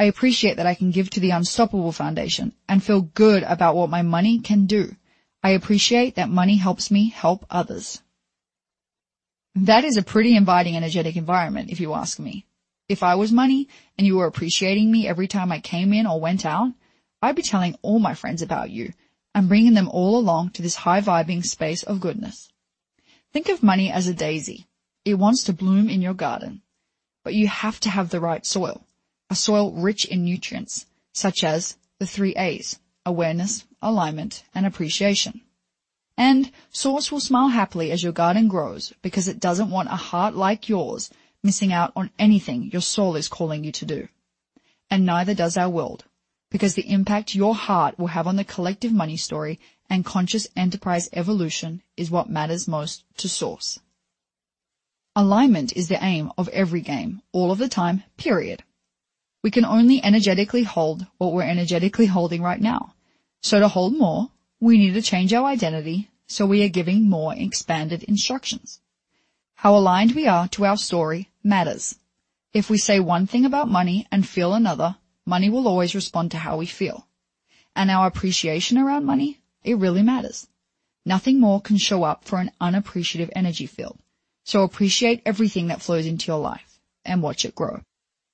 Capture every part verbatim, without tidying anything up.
I appreciate that I can give to the Unstoppable Foundation and feel good about what my money can do. I appreciate that money helps me help others. That is a pretty inviting, energetic environment, if you ask me. If I was money and you were appreciating me every time I came in or went out, I'd be telling all my friends about you and bringing them all along to this high-vibing space of goodness. Think of money as a daisy. It wants to bloom in your garden, but you have to have the right soil, a soil rich in nutrients, such as the three A's, awareness, alignment, and appreciation. And Source will smile happily as your garden grows because it doesn't want a heart like yours missing out on anything your soul is calling you to do. And neither does our world, because the impact your heart will have on the collective money story and conscious enterprise evolution is what matters most to Source. Alignment is the aim of every game, all of the time, period. We can only energetically hold what we're energetically holding right now. So to hold more, we need to change our identity so we are giving more expanded instructions. How aligned we are to our story matters. If we say one thing about money and feel another, money will always respond to how we feel. And our appreciation around money, it really matters. Nothing more can show up for an unappreciative energy field. So appreciate everything that flows into your life and watch it grow.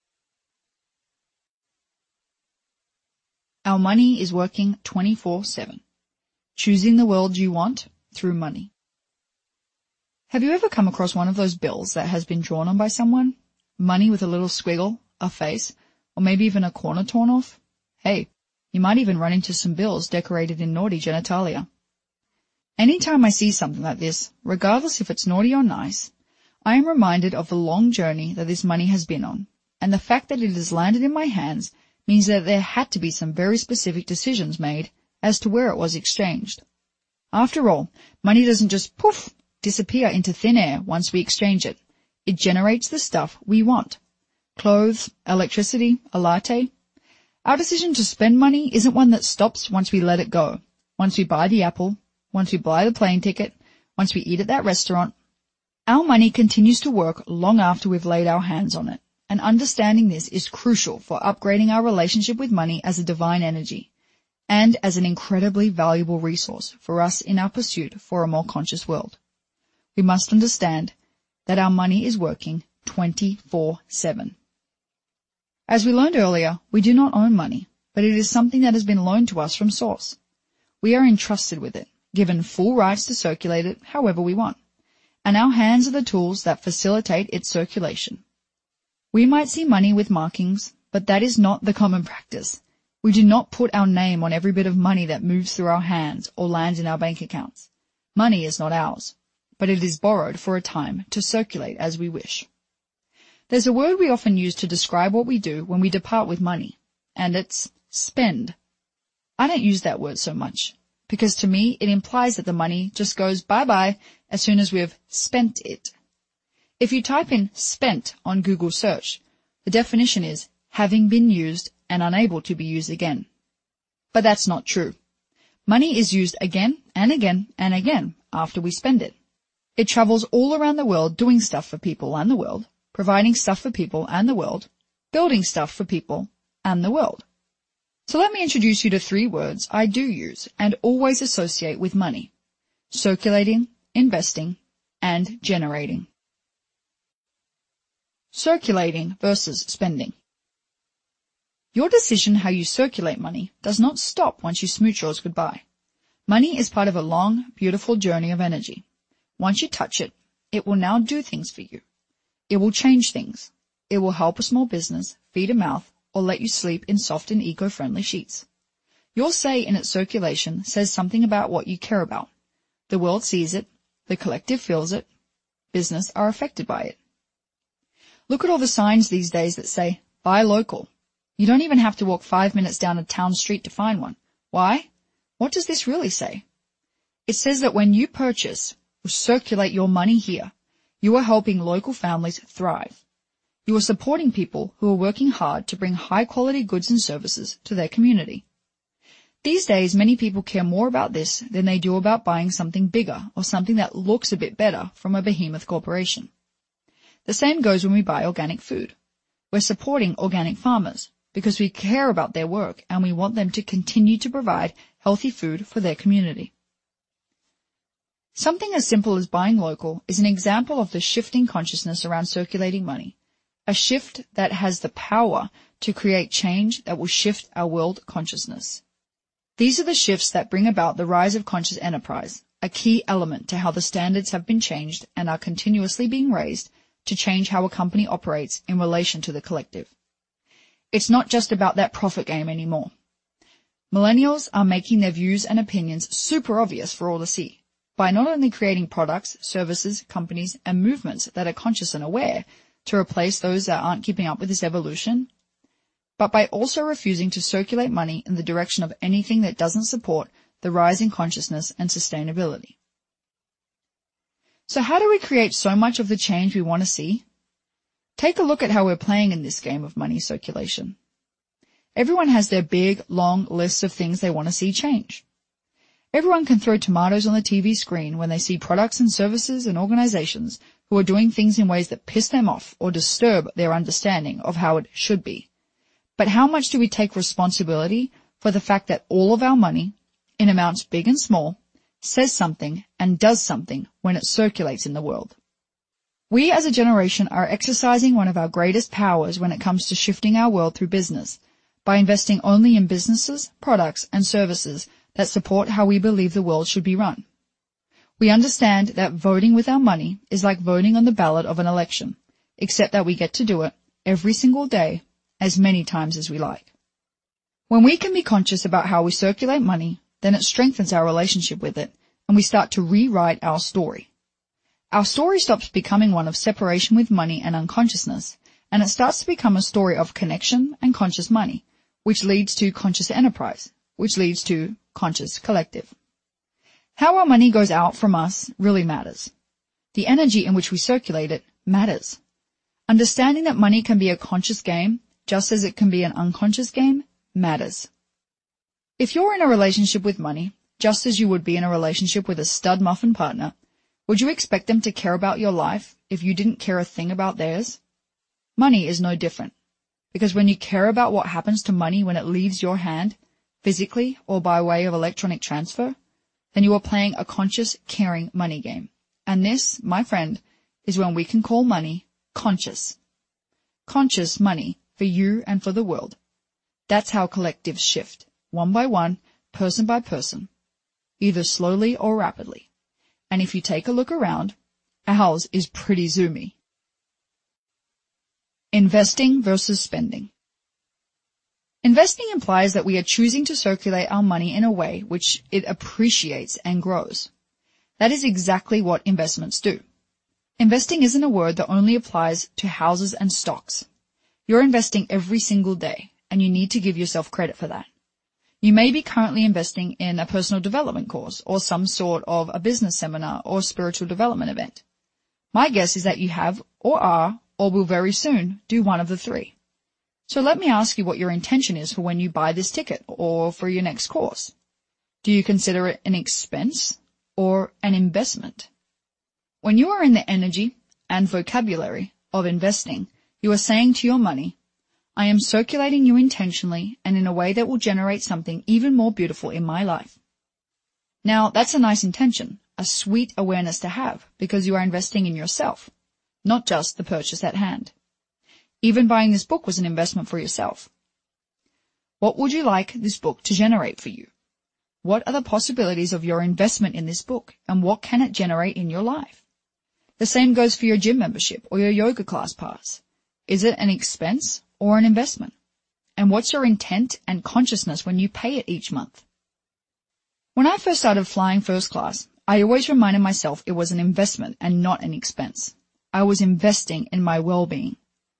Our money is working twenty-four seven, choosing the world you want through money. Have you ever come across one of those bills that has been drawn on by someone? Money with a little squiggle, a face, or maybe even a corner torn off? Hey, you might even run into some bills decorated in naughty genitalia. Anytime I see something like this, regardless if it's naughty or nice, I am reminded of the long journey that this money has been on, and the fact that it has landed in my hands means that there had to be some very specific decisions made as to where it was exchanged. After all, money doesn't just poof, disappear into thin air once we exchange it. It generates the stuff we want. Clothes, electricity, a latte. Our decision to spend money isn't one that stops once we let it go. Once we buy the apple, once we buy the plane ticket, once we eat at that restaurant. Our money continues to work long after we've laid our hands on it. And understanding this is crucial for upgrading our relationship with money as a divine energy and as an incredibly valuable resource for us in our pursuit for a more conscious world. We must understand that our money is working twenty-four seven. As we learned earlier, we do not own money, but it is something that has been loaned to us from Source. We are entrusted with it, given full rights to circulate it however we want, and our hands are the tools that facilitate its circulation. We might see money with markings, but that is not the common practice. We do not put our name on every bit of money that moves through our hands or lands in our bank accounts. Money is not ours, but it is borrowed for a time to circulate as we wish. There's a word we often use to describe what we do when we depart with money, and it's spend. I don't use that word so much, because to me it implies that the money just goes bye-bye as soon as we've spent it. If you type in spent on Google search, the definition is having been used and unable to be used again. But that's not true. Money is used again and again and again after we spend it. It travels all around the world doing stuff for people and the world, providing stuff for people and the world, building stuff for people and the world. So let me introduce you to three words I do use and always associate with money: circulating, investing, and generating. Circulating versus spending. Your decision how you circulate money does not stop once you smooch yours goodbye. Money is part of a long, beautiful journey of energy. Once you touch it, it will now do things for you. It will change things. It will help a small business, feed a mouth, or let you sleep in soft and eco-friendly sheets. Your say in its circulation says something about what you care about. The world sees it, the collective feels it, business are affected by it. Look at all the signs these days that say, buy local. You don't even have to walk five minutes down a town street to find one. Why? What does this really say? It says that when you purchase or circulate your money here, you are helping local families thrive. You are supporting people who are working hard to bring high-quality goods and services to their community. These days, many people care more about this than they do about buying something bigger or something that looks a bit better from a behemoth corporation. The same goes when we buy organic food. We're supporting organic farmers, because we care about their work and we want them to continue to provide healthy food for their community. Something as simple as buying local is an example of the shifting consciousness around circulating money, a shift that has the power to create change that will shift our world consciousness. These are the shifts that bring about the rise of conscious enterprise, a key element to how the standards have been changed and are continuously being raised to change how a company operates in relation to the collective. It's not just about that profit game anymore. Millennials are making their views and opinions super obvious for all to see by not only creating products, services, companies, and movements that are conscious and aware to replace those that aren't keeping up with this evolution, but by also refusing to circulate money in the direction of anything that doesn't support the rise in consciousness and sustainability. So how do we create so much of the change we want to see? Take a look at how we're playing in this game of money circulation. Everyone has their big, long lists of things they want to see change. Everyone can throw tomatoes on the T V screen when they see products and services and organizations who are doing things in ways that piss them off or disturb their understanding of how it should be. But how much do we take responsibility for the fact that all of our money, in amounts big and small, says something and does something when it circulates in the world? We as a generation are exercising one of our greatest powers when it comes to shifting our world through business by investing only in businesses, products, and services that support how we believe the world should be run. We understand that voting with our money is like voting on the ballot of an election, except that we get to do it every single day, as many times as we like. When we can be conscious about how we circulate money, then it strengthens our relationship with it, and we start to rewrite our story. Our story stops becoming one of separation with money and unconsciousness, and it starts to become a story of connection and conscious money, which leads to conscious enterprise, which leads to conscious collective. How our money goes out from us really matters. The energy in which we circulate it matters. Understanding that money can be a conscious game, just as it can be an unconscious game, matters. If you're in a relationship with money, just as you would be in a relationship with a stud muffin partner, would you expect them to care about your life if you didn't care a thing about theirs? Money is no different, because when you care about what happens to money when it leaves your hand, physically or by way of electronic transfer, then you are playing a conscious, caring money game. And this, my friend, is when we can call money conscious. Conscious money for you and for the world. That's how collectives shift, one by one, person by person, either slowly or rapidly. And if you take a look around, ours is pretty zoomy. Investing versus spending. Investing implies that we are choosing to circulate our money in a way which it appreciates and grows. That is exactly what investments do. Investing isn't a word that only applies to houses and stocks. You're investing every single day, and you need to give yourself credit for that. You may be currently investing in a personal development course or some sort of a business seminar or spiritual development event. My guess is that you have or are or will very soon do one of the three. So let me ask you what your intention is for when you buy this ticket or for your next course. Do you consider it an expense or an investment? When you are in the energy and vocabulary of investing, you are saying to your money, I am circulating you intentionally and in a way that will generate something even more beautiful in my life. Now, that's a nice intention, a sweet awareness to have, because you are investing in yourself, not just the purchase at hand. Even buying this book was an investment for yourself. What would you like this book to generate for you? What are the possibilities of your investment in this book, and what can it generate in your life? The same goes for your gym membership or your yoga class pass. Is it an expense or an investment? And what's your intent and consciousness when you pay it each month? When I first started flying first class, I always reminded myself it was an investment and not an expense. I was investing in my well-being.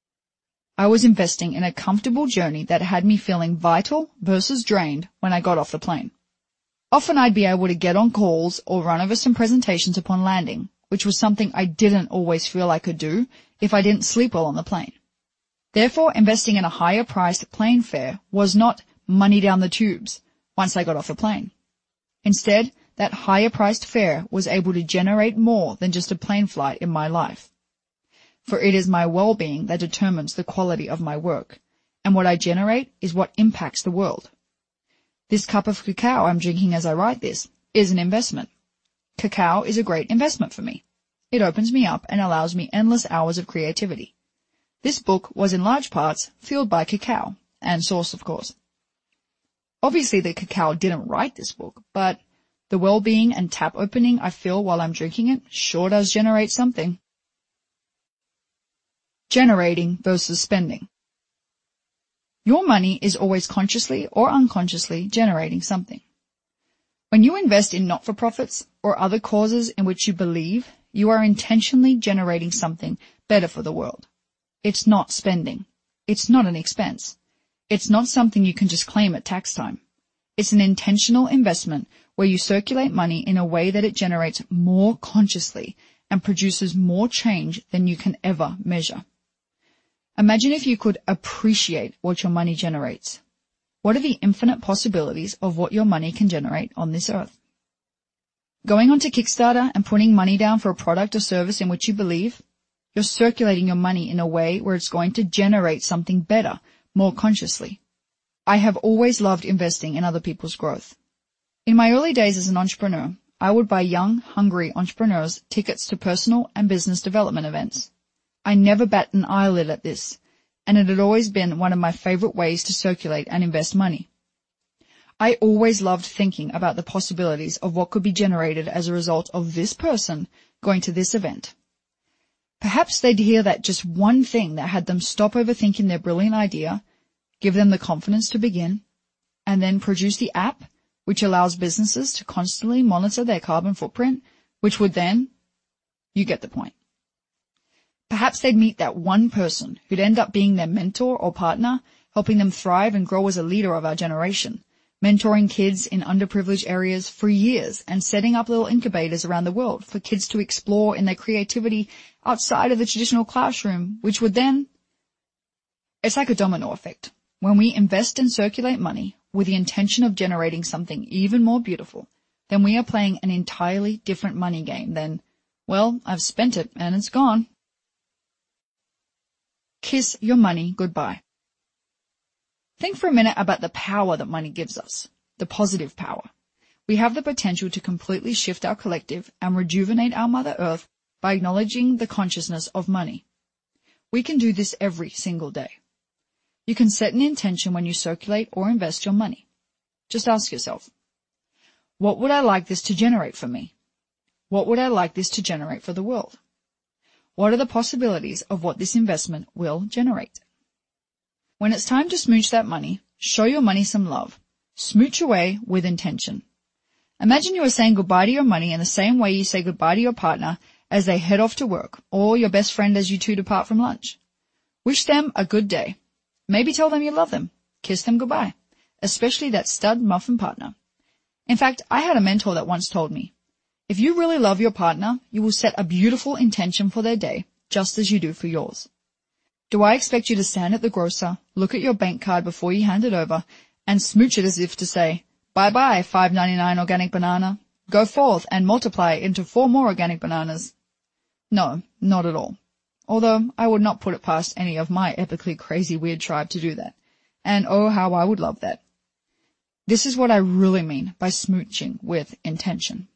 I was investing in a comfortable journey that had me feeling vital versus drained when I got off the plane. Often I'd be able to get on calls or run over some presentations upon landing, which was something I didn't always feel I could do if I didn't sleep well on the plane. Therefore, investing in a higher priced plane fare was not money down the tubes once I got off the plane. Instead, that higher priced fare was able to generate more than just a plane flight in my life. For it is my well-being that determines the quality of my work, And what I generate is what impacts the world. This cup of cacao I'm drinking as I write this is an investment. Cacao is a great investment for me. It opens me up and allows me endless hours of creativity. This book was in large parts fueled by cacao, and source, of course. Obviously, the cacao didn't write this book, but the well-being and tap opening I feel while I'm drinking it sure does generate something. Generating versus spending. Your money is always consciously or unconsciously generating something. When you invest in not-for-profits or other causes in which you believe, you are intentionally generating something better for the world. It's not spending. It's not an expense. It's not something you can just claim at tax time. It's an intentional investment where you circulate money in a way that it generates more consciously and produces more change than you can ever measure. Imagine if you could appreciate what your money generates. What are the infinite possibilities of what your money can generate on this earth? Going onto Kickstarter and putting money down for a product or service in which you believe, you're circulating your money in a way where it's going to generate something better, more consciously. I have always loved investing in other people's growth. In my early days as an entrepreneur, I would buy young, hungry entrepreneurs tickets to personal and business development events. I never bat an eyelid at this, and it had always been one of my favorite ways to circulate and invest money. I always loved thinking about the possibilities of what could be generated as a result of this person going to this event. Perhaps they'd hear that just one thing that had them stop overthinking their brilliant idea, give them the confidence to begin, and then produce the app which allows businesses to constantly monitor their carbon footprint, which would then, you get the point. Perhaps they'd meet that one person who'd end up being their mentor or partner, helping them thrive and grow as a leader of our generation, mentoring kids in underprivileged areas for years and setting up little incubators around the world for kids to explore in their creativity outside of the traditional classroom, which would then, it's like a domino effect. When we invest and circulate money with the intention of generating something even more beautiful, then we are playing an entirely different money game than, well, I've spent it and it's gone. Kiss your money goodbye. Think for a minute about the power that money gives us, the positive power. We have the potential to completely shift our collective and rejuvenate our Mother Earth by acknowledging the consciousness of money. We can do this every single day. You can set an intention when you circulate or invest your money. Just ask yourself, what would I like this to generate for me? What would I like this to generate for the world? What are the possibilities of what this investment will generate? When it's time to smooch that money, show your money some love. Smooch away with intention. Imagine you are saying goodbye to your money in the same way you say goodbye to your partner as they head off to work, or your best friend as you two depart from lunch. Wish them a good day. Maybe tell them you love them. Kiss them goodbye, especially that stud muffin partner. In fact, I had a mentor that once told me, if you really love your partner, you will set a beautiful intention for their day, just as you do for yours. Do I expect you to stand at the grocer, look at your bank card before you hand it over, and smooch it as if to say, bye-bye, five ninety-nine organic banana. Go forth and multiply into four more organic bananas? No, not at all. Although I would not put it past any of my epically crazy weird tribe to do that. And oh, how I would love that. This is what I really mean by smooching with intention.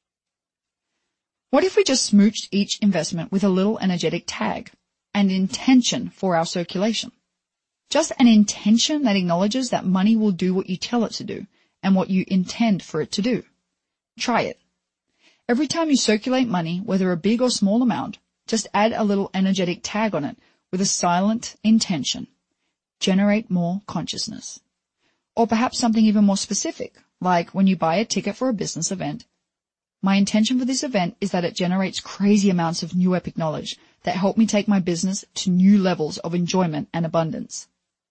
What if we just smooched each investment with a little energetic tag and intention for our circulation? Just an intention that acknowledges that money will do what you tell it to do and what you intend for it to do. Try it. Every time you circulate money, whether a big or small amount, just add a little energetic tag on it with a silent intention. Generate more consciousness. Or perhaps something even more specific, like when you buy a ticket for a business event. My intention for this event is that it generates crazy amounts of new epic knowledge that help me take my business to new levels of enjoyment and abundance.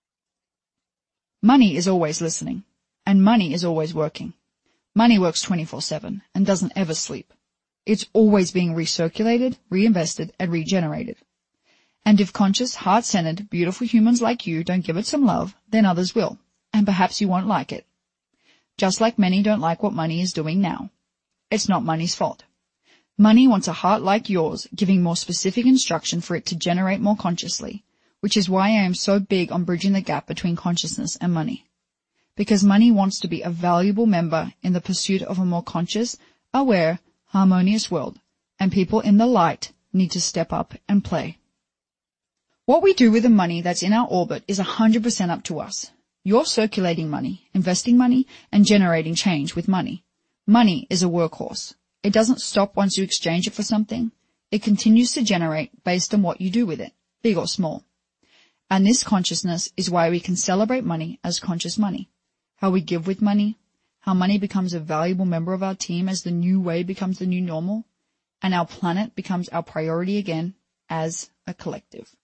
Money is always listening, and money is always working. Money works twenty-four seven and doesn't ever sleep. It's always being recirculated, reinvested, and regenerated. And if conscious, heart-centered, beautiful humans like you don't give it some love, then others will, and perhaps you won't like it. Just like many don't like what money is doing now. It's not money's fault. Money wants a heart like yours, giving more specific instruction for it to generate more consciously, which is why I am so big on bridging the gap between consciousness and money. Because money wants to be a valuable member in the pursuit of a more conscious, aware, harmonious world, and people in the light need to step up and play. What we do with the money that's in our orbit is one hundred percent up to us. You're circulating money, investing money, and generating change with money. Money is a workhorse. It doesn't stop once you exchange it for something. It continues to generate based on what you do with it, big or small. And this consciousness is why we can celebrate money as conscious money. How we give with money, how money becomes a valuable member of our team as the new way becomes the new normal, and our planet becomes our priority again as a collective.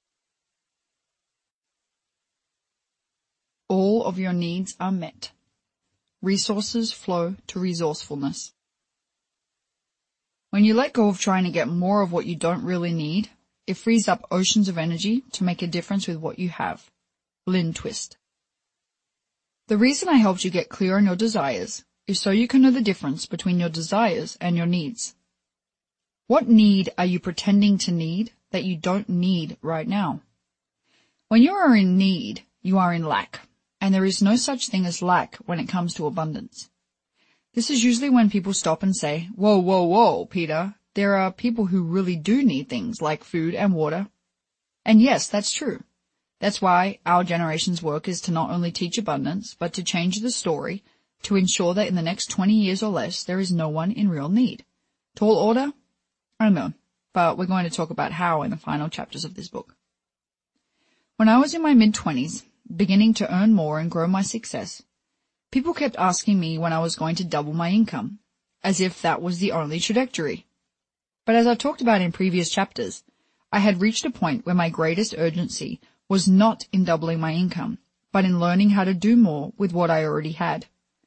All of your needs are met. Resources flow to resourcefulness. When you let go of trying to get more of what you don't really need, it frees up oceans of energy to make a difference with what you have. Lynn Twist. The reason I helped you get clear on your desires is so you can know the difference between your desires and your needs. What need are you pretending to need that you don't need right now? When you are in need, you are in lack, and there is no such thing as lack when it comes to abundance. This is usually when people stop and say, whoa, whoa, whoa, Peter, there are people who really do need things like food and water. And yes, that's true. That's why our generation's work is to not only teach abundance, but to change the story to ensure that in the next twenty years or less, there is no one in real need. Tall order? I don't know, but we're going to talk about how in the final chapters of this book. When I was in my mid-twenties, beginning to earn more and grow my success, people kept asking me when I was going to double my income, as if that was the only trajectory. But as I talked about in previous chapters, I had reached a point where my greatest urgency was not in doubling my income, but in learning how to do more with what I already had.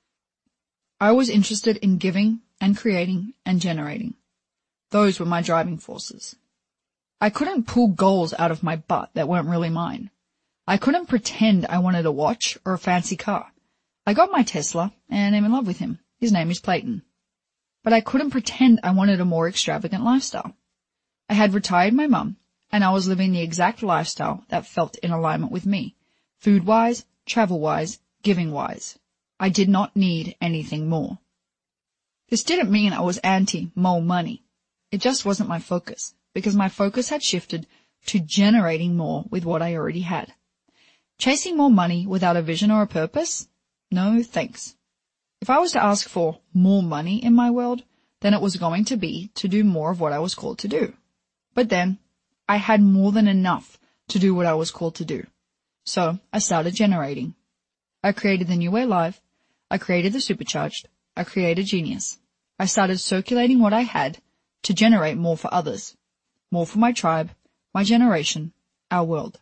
I was interested in giving and creating and generating. Those were my driving forces. I couldn't pull goals out of my butt that weren't really mine. I couldn't pretend I wanted a watch or a fancy car. I got my Tesla and am in love with him. His name is Clayton. But I couldn't pretend I wanted a more extravagant lifestyle. I had retired my mum, and I was living the exact lifestyle that felt in alignment with me, food-wise, travel-wise, giving-wise. I did not need anything more. This didn't mean I was anti more money. It just wasn't my focus, because my focus had shifted to generating more with what I already had. Chasing more money without a vision or a purpose? No, thanks. If I was to ask for more money in my world, then it was going to be to do more of what I was called to do. But then, I had more than enough to do what I was called to do. So, I started generating. I created the New Way Live. I created the Supercharged. I created Genius. I started circulating what I had to generate more for others. More for my tribe, my generation, our world.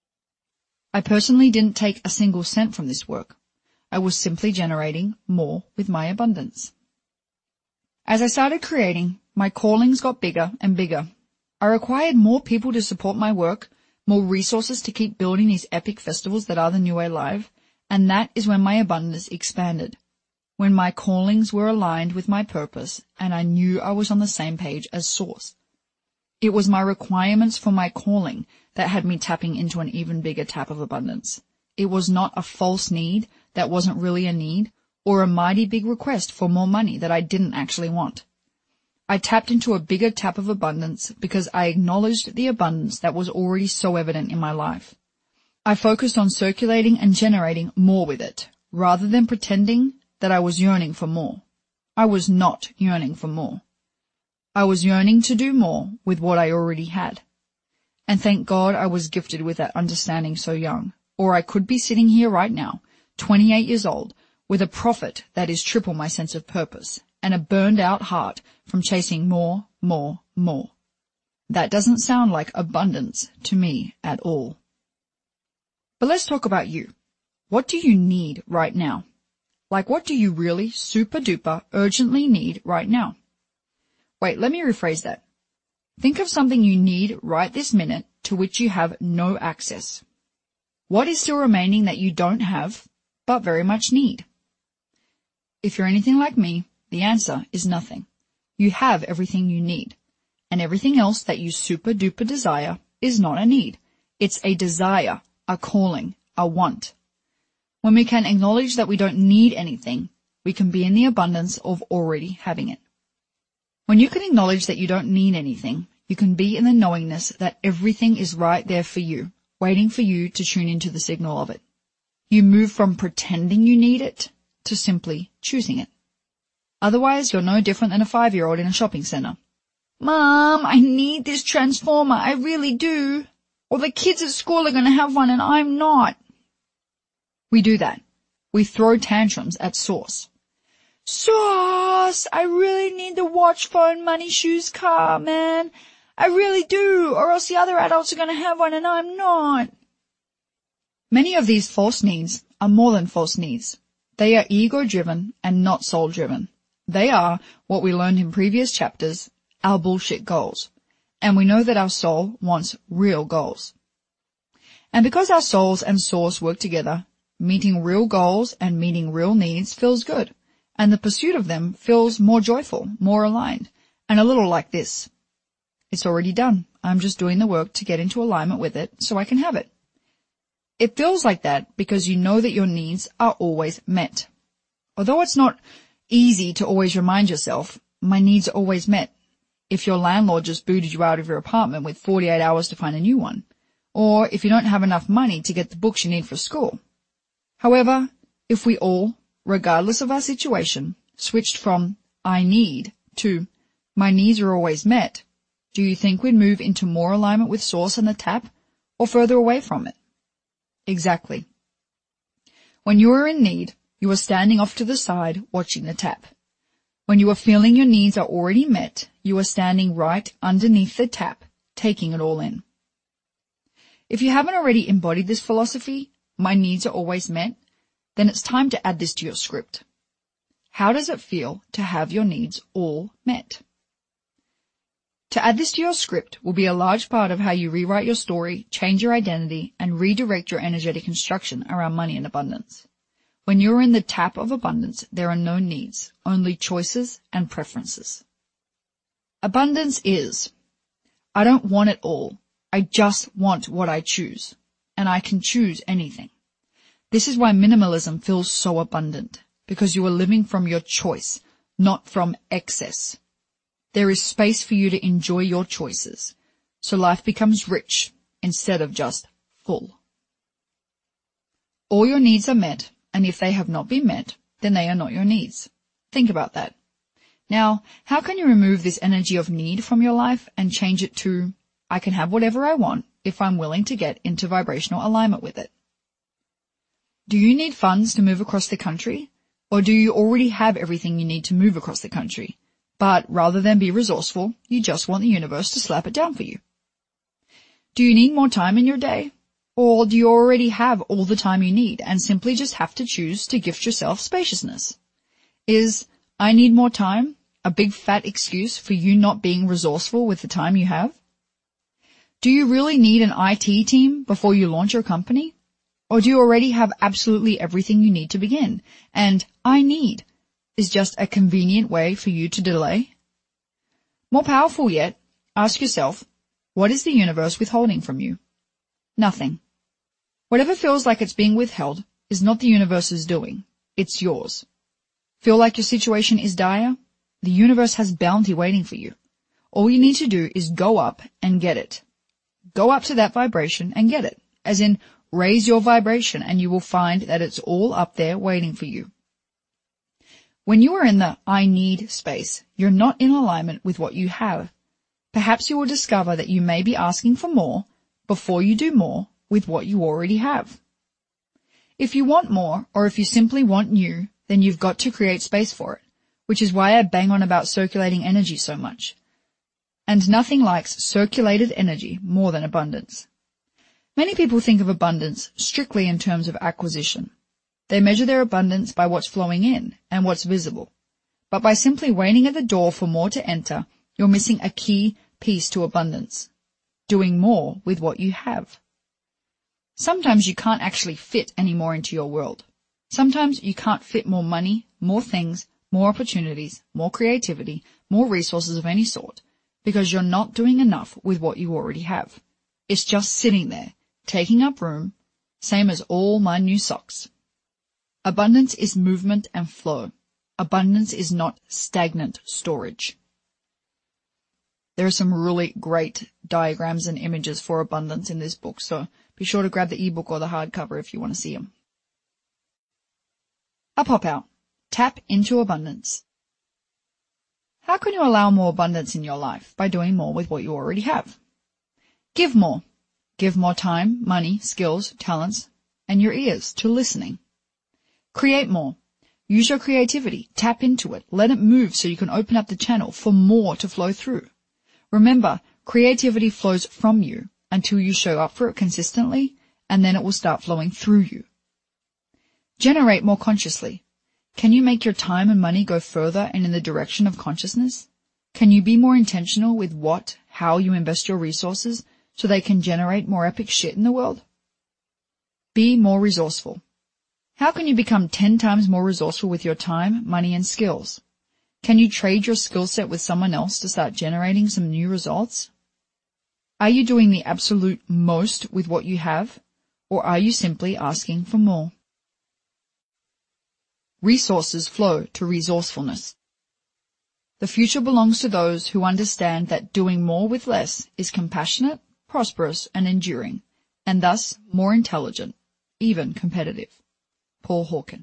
I personally didn't take a single cent from this work. I was simply generating more with my abundance. As I started creating, my callings got bigger and bigger. I required more people to support my work, more resources to keep building these epic festivals that are the New Way Live, and that is when my abundance expanded. When my callings were aligned with my purpose, and I knew I was on the same page as Source. It was my requirements for my calling that had me tapping into an even bigger tap of abundance. It was not a false need that wasn't really a need, or a mighty big request for more money that I didn't actually want. I tapped into a bigger tap of abundance because I acknowledged the abundance that was already so evident in my life. I focused on circulating and generating more with it, rather than pretending that I was yearning for more. I was not yearning for more. I was yearning to do more with what I already had. And thank God I was gifted with that understanding so young, or I could be sitting here right now, twenty-eight years old, with a profit that is triple my sense of purpose, and a burned-out heart from chasing more, more, more. That doesn't sound like abundance to me at all. But let's talk about you. What do you need right now? Like, what do you really super-duper urgently need right now? Wait, let me rephrase that. Think of something you need right this minute to which you have no access. What is still remaining that you don't have, but very much need? If you're anything like me, the answer is nothing. You have everything you need, and everything else that you super-duper desire is not a need. It's a desire, a calling, a want. When we can acknowledge that we don't need anything, we can be in the abundance of already having it. When you can acknowledge that you don't need anything, you can be in the knowingness that everything is right there for you, waiting for you to tune into the signal of it. You move from pretending you need it to simply choosing it. Otherwise, you're no different than a five-year-old in a shopping center. Mom, I need this transformer, I really do. Or the kids at school are going to have one and I'm not. We do that. We throw tantrums at source. Source, I really need the watch, phone, money, shoes, car, man. I really do, or else the other adults are going to have one and I'm not. Many of these false needs are more than false needs. They are ego-driven and not soul-driven. They are, what we learned in previous chapters, our bullshit goals. And we know that our soul wants real goals. And because our souls and source work together, meeting real goals and meeting real needs feels good. And the pursuit of them feels more joyful, more aligned, and a little like this. It's already done. I'm just doing the work to get into alignment with it so I can have it. It feels like that because you know that your needs are always met. Although it's not easy to always remind yourself, my needs are always met. If your landlord just booted you out of your apartment with forty-eight hours to find a new one, or if you don't have enough money to get the books you need for school. However, if we all, regardless of our situation, switched from I need to my needs are always met, do you think we'd move into more alignment with source and the tap, or further away from it? Exactly. When you are in need, you are standing off to the side watching the tap. When you are feeling your needs are already met, you are standing right underneath the tap, taking it all in. If you haven't already embodied this philosophy, my needs are always met, then it's time to add this to your script. How does it feel to have your needs all met? To add this to your script will be a large part of how you rewrite your story, change your identity, and redirect your energetic instruction around money and abundance. When you're in the tap of abundance, there are no needs, only choices and preferences. Abundance is, I don't want it all. I just want what I choose, and I can choose anything. This is why minimalism feels so abundant, because you are living from your choice, not from excess. There is space for you to enjoy your choices, so life becomes rich instead of just full. All your needs are met, and if they have not been met, then they are not your needs. Think about that. Now, how can you remove this energy of need from your life and change it to, I can have whatever I want if I'm willing to get into vibrational alignment with it? Do you need funds to move across the country? Or do you already have everything you need to move across the country? But rather than be resourceful, you just want the universe to slap it down for you. Do you need more time in your day? Or do you already have all the time you need and simply just have to choose to gift yourself spaciousness? Is I need more time a big fat excuse for you not being resourceful with the time you have? Do you really need an I T team before you launch your company? Or do you already have absolutely everything you need to begin? And I need is just a convenient way for you to delay? More powerful yet, ask yourself, what is the universe withholding from you? Nothing. Whatever feels like it's being withheld is not the universe's doing. It's yours. Feel like your situation is dire? The universe has bounty waiting for you. All you need to do is go up and get it. Go up to that vibration and get it. As in, raise your vibration and you will find that it's all up there waiting for you. When you are in the I need space, you're not in alignment with what you have. Perhaps you will discover that you may be asking for more before you do more with what you already have. If you want more, or if you simply want new, then you've got to create space for it, which is why I bang on about circulating energy so much. And nothing likes circulated energy more than abundance. Many people think of abundance strictly in terms of acquisition. They measure their abundance by what's flowing in and what's visible. But by simply waiting at the door for more to enter, you're missing a key piece to abundance. Doing more with what you have. Sometimes you can't actually fit any more into your world. Sometimes you can't fit more money, more things, more opportunities, more creativity, more resources of any sort, because you're not doing enough with what you already have. It's just sitting there, taking up room, same as all my new socks. Abundance is movement and flow. Abundance is not stagnant storage. There are some really great diagrams and images for abundance in this book, so be sure to grab the ebook or the hardcover if you want to see them. A pop-out. Tap into abundance. How can you allow more abundance in your life? By doing more with what you already have. Give more. Give more time, money, skills, talents, and your ears to listening. Create more. Use your creativity. Tap into it. Let it move so you can open up the channel for more to flow through. Remember, creativity flows from you until you show up for it consistently, and then it will start flowing through you. Generate more consciously. Can you make your time and money go further and in the direction of consciousness? Can you be more intentional with what, how you invest your resources so they can generate more epic shit in the world? Be more resourceful. How can you become ten times more resourceful with your time, money, and skills? Can you trade your skill set with someone else to start generating some new results? Are you doing the absolute most with what you have, or are you simply asking for more? Resources flow to resourcefulness. The future belongs to those who understand that doing more with less is compassionate, prosperous, and enduring, and thus more intelligent, even competitive. Paul Hawken.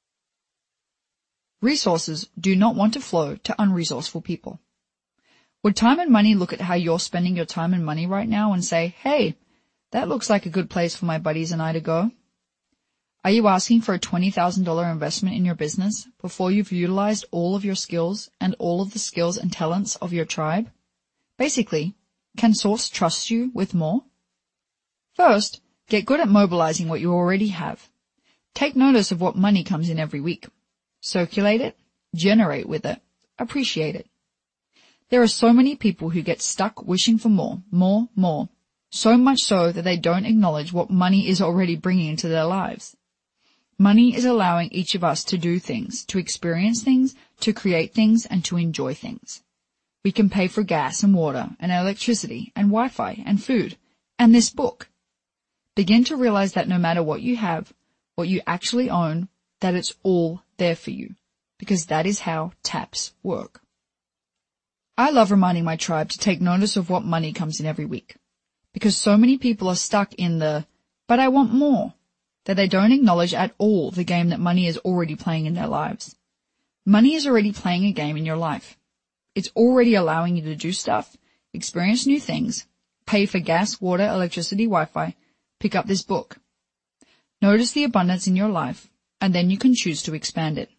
Resources do not want to flow to unresourceful people. Would time and money look at how you're spending your time and money right now and say, hey, that looks like a good place for my buddies and I to go? Are you asking for a twenty thousand dollars investment in your business before you've utilized all of your skills and all of the skills and talents of your tribe? Basically, can Source trust you with more? First, get good at mobilizing what you already have. Take notice of what money comes in every week. Circulate it, generate with it, appreciate it. There are so many people who get stuck wishing for more, more, more, so much so that they don't acknowledge what money is already bringing into their lives. Money is allowing each of us to do things, to experience things, to create things, and to enjoy things. We can pay for gas and water and electricity and Wi-Fi and food and this book. Begin to realize that no matter what you have, what you actually own, that it's all there for you, because that is how taps work. I love reminding my tribe to take notice of what money comes in every week, because so many people are stuck in the, but I want more, that they don't acknowledge at all the game that money is already playing in their lives. Money is already playing a game in your life. It's already allowing you to do stuff, experience new things, pay for gas, water, electricity, Wi-Fi, pick up this book. Notice the abundance in your life, and then you can choose to expand it.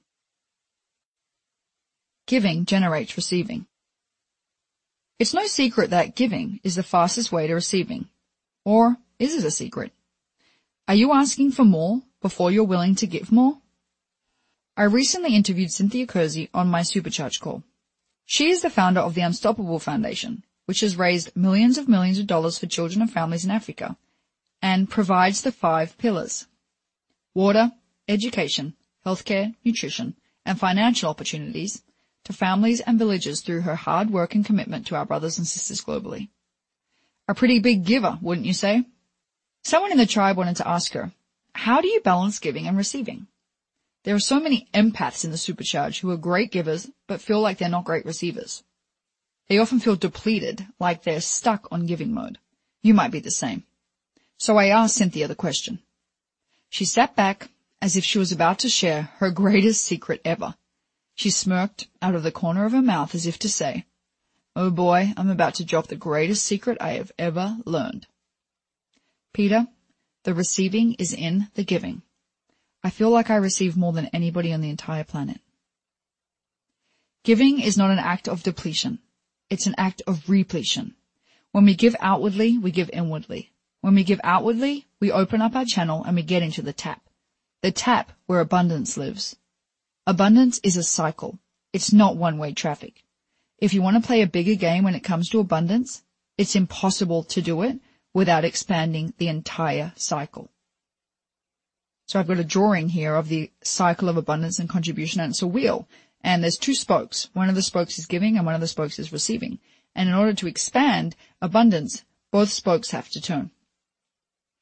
Giving generates receiving. It's no secret that giving is the fastest way to receiving. Or is it a secret? Are you asking for more before you're willing to give more? I recently interviewed Cynthia Kersey on my Supercharge call. She is the founder of the Unstoppable Foundation, which has raised millions of millions of dollars for children and families in Africa, and provides the five pillars: water, education, healthcare, nutrition, and financial opportunities to families and villages through her hard work and commitment to our brothers and sisters globally. A pretty big giver, wouldn't you say? Someone in the tribe wanted to ask her, how do you balance giving and receiving? There are so many empaths in the Supercharge who are great givers but feel like they're not great receivers. They often feel depleted, like they're stuck on giving mode. You might be the same. So I asked Cynthia the question. She sat back as if she was about to share her greatest secret ever. She smirked out of the corner of her mouth as if to say, oh boy, I'm about to drop the greatest secret I have ever learned. Peter, the receiving is in the giving. I feel like I receive more than anybody on the entire planet. Giving is not an act of depletion. It's an act of repletion. When we give outwardly, we give inwardly. When we give outwardly, we open up our channel and we get into the tap. The tap where abundance lives. Abundance is a cycle. It's not one-way traffic. If you want to play a bigger game when it comes to abundance, it's impossible to do it without expanding the entire cycle. So I've got a drawing here of the cycle of abundance and contribution, and it's a wheel. And there's two spokes. One of the spokes is giving and one of the spokes is receiving. And in order to expand abundance, both spokes have to turn.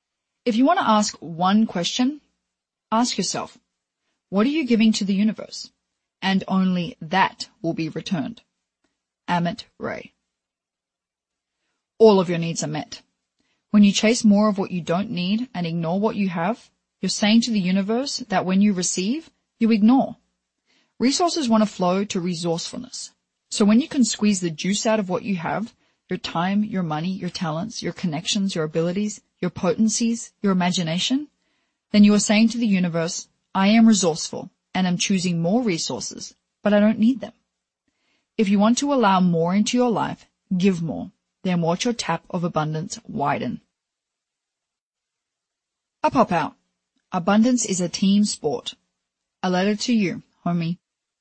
If you want to ask one question, ask yourself, what are you giving to the universe? And only that will be returned. Amit Ray. All of your needs are met. When you chase more of what you don't need and ignore what you have, you're saying to the universe that when you receive, you ignore. Resources want to flow to resourcefulness. So when you can squeeze the juice out of what you have, your time, your money, your talents, your connections, your abilities, your potencies, your imagination, then you are saying to the universe, I am resourceful and am choosing more resources, but I don't need them. If you want to allow more into your life, give more. Then watch your tap of abundance widen. A pop-out. Abundance is a team sport. A letter to you, homie.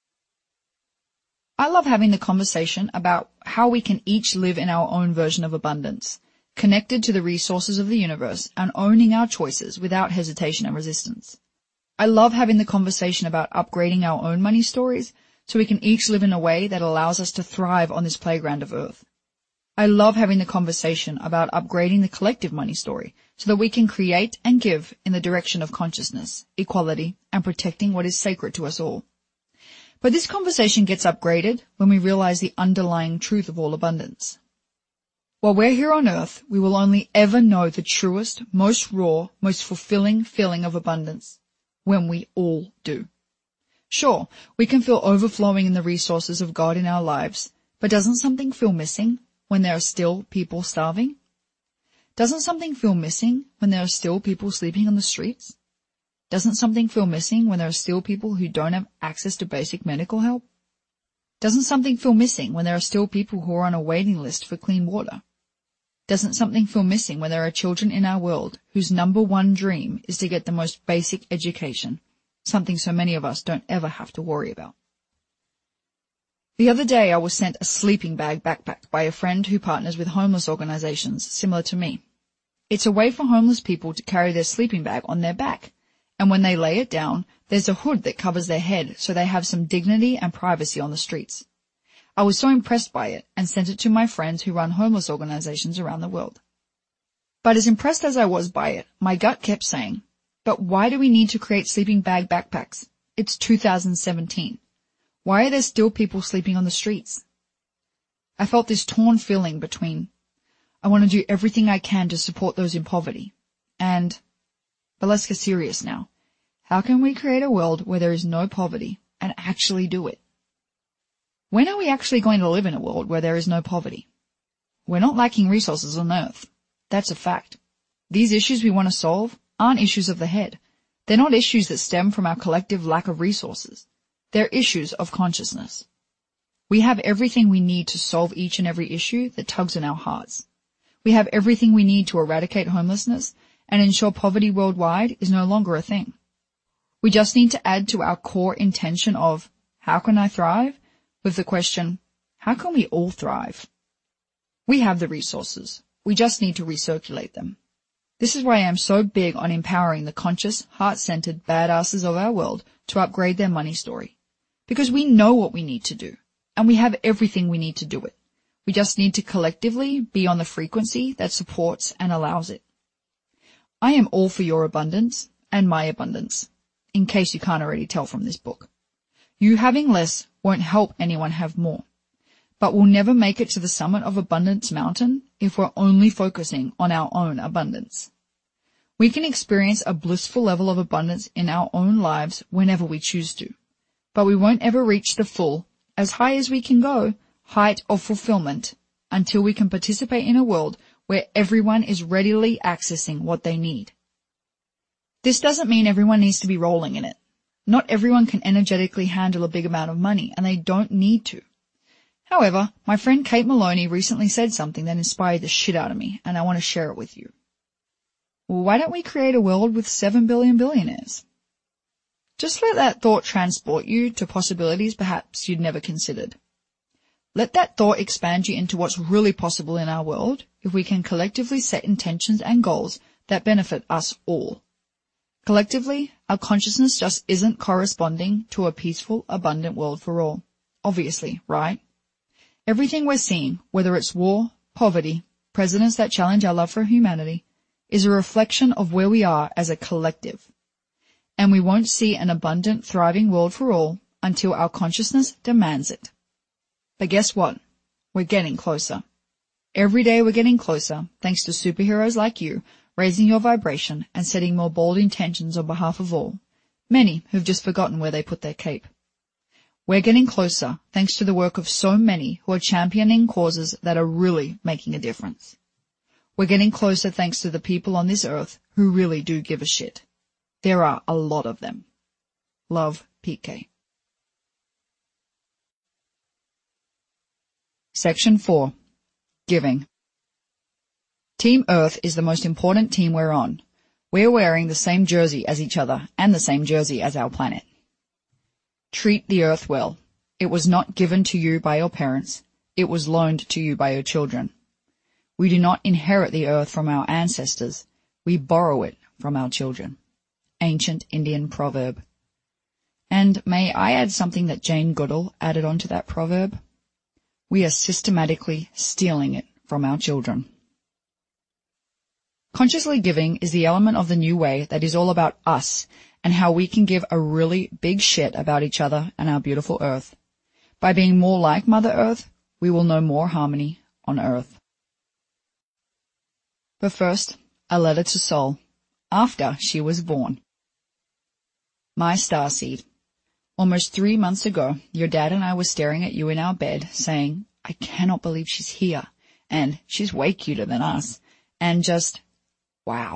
I love having the conversation about how we can each live in our own version of abundance, connected to the resources of the universe and owning our choices without hesitation and resistance. I love having the conversation about upgrading our own money stories so we can each live in a way that allows us to thrive on this playground of earth. I love having the conversation about upgrading the collective money story so that we can create and give in the direction of consciousness, equality, and protecting what is sacred to us all. But this conversation gets upgraded when we realize the underlying truth of all abundance. While we're here on earth, we will only ever know the truest, most raw, most fulfilling feeling of abundance when we all do. Sure, we can feel overflowing in the resources of God in our lives, but doesn't something feel missing when there are still people starving? Doesn't something feel missing when there are still people sleeping on the streets? Doesn't something feel missing when there are still people who don't have access to basic medical help? Doesn't something feel missing when there are still people who are on a waiting list for clean water? Doesn't something feel missing when there are children in our world whose number one dream is to get the most basic education, something so many of us don't ever have to worry about? The other day I was sent a sleeping bag backpack by a friend who partners with homeless organizations similar to me. It's a way for homeless people to carry their sleeping bag on their back, and when they lay it down, there's a hood that covers their head so they have some dignity and privacy on the streets. I was so impressed by it and sent it to my friends who run homeless organizations around the world. But as impressed as I was by it, my gut kept saying, but why do we need to create sleeping bag backpacks? It's two thousand seventeen. Why are there still people sleeping on the streets? I felt this torn feeling between, I want to do everything I can to support those in poverty, and, but let's get serious now. How can we create a world where there is no poverty and actually do it? When are we actually going to live in a world where there is no poverty? We're not lacking resources on earth. That's a fact. These issues we want to solve aren't issues of the head. They're not issues that stem from our collective lack of resources. They're issues of consciousness. We have everything we need to solve each and every issue that tugs on our hearts. We have everything we need to eradicate homelessness and ensure poverty worldwide is no longer a thing. We just need to add to our core intention of, how can I thrive? With the question, how can we all thrive? We have the resources. We just need to recirculate them. This is why I am so big on empowering the conscious, heart-centered badasses of our world to upgrade their money story. Because we know what we need to do, and we have everything we need to do it. We just need to collectively be on the frequency that supports and allows it. I am all for your abundance and my abundance, in case you can't already tell from this book. You having less won't help anyone have more, but we'll never make it to the summit of Abundance Mountain if we're only focusing on our own abundance. We can experience a blissful level of abundance in our own lives whenever we choose to, but we won't ever reach the full, as high as we can go, height of fulfillment until we can participate in a world where everyone is readily accessing what they need. This doesn't mean everyone needs to be rolling in it. Not everyone can energetically handle a big amount of money, and they don't need to. However, my friend Kate Maloney recently said something that inspired the shit out of me, and I want to share it with you. Why don't we create a world with seven billion billionaires? Just let that thought transport you to possibilities perhaps you'd never considered. Let that thought expand you into what's really possible in our world if we can collectively set intentions and goals that benefit us all. Collectively, our consciousness just isn't corresponding to a peaceful, abundant world for all. Obviously, right? Everything we're seeing, whether it's war, poverty, presidents that challenge our love for humanity, is a reflection of where we are as a collective. And we won't see an abundant, thriving world for all until our consciousness demands it. But guess what? We're getting closer. Every day we're getting closer, thanks to superheroes like you, raising your vibration and setting more bold intentions on behalf of all, many who've just forgotten where they put their cape. We're getting closer, thanks to the work of so many who are championing causes that are really making a difference. We're getting closer thanks to the people on this earth who really do give a shit. There are a lot of them. Love, P K. Section four. Giving. Team Earth is the most important team we're on. We're wearing the same jersey as each other and the same jersey as our planet. Treat the Earth well. It was not given to you by your parents. It was loaned to you by your children. We do not inherit the Earth from our ancestors. We borrow it from our children. Ancient Indian proverb. And may I add something that Jane Goodall added onto that proverb? We are systematically stealing it from our children. Consciously giving is the element of the new way that is all about us and how we can give a really big shit about each other and our beautiful Earth. By being more like Mother Earth, we will know more harmony on Earth. But first, a letter to Sol, after she was born. My starseed. Almost three months ago, your dad and I were staring at you in our bed, saying, I cannot believe she's here, and she's way cuter than us, and just, wow.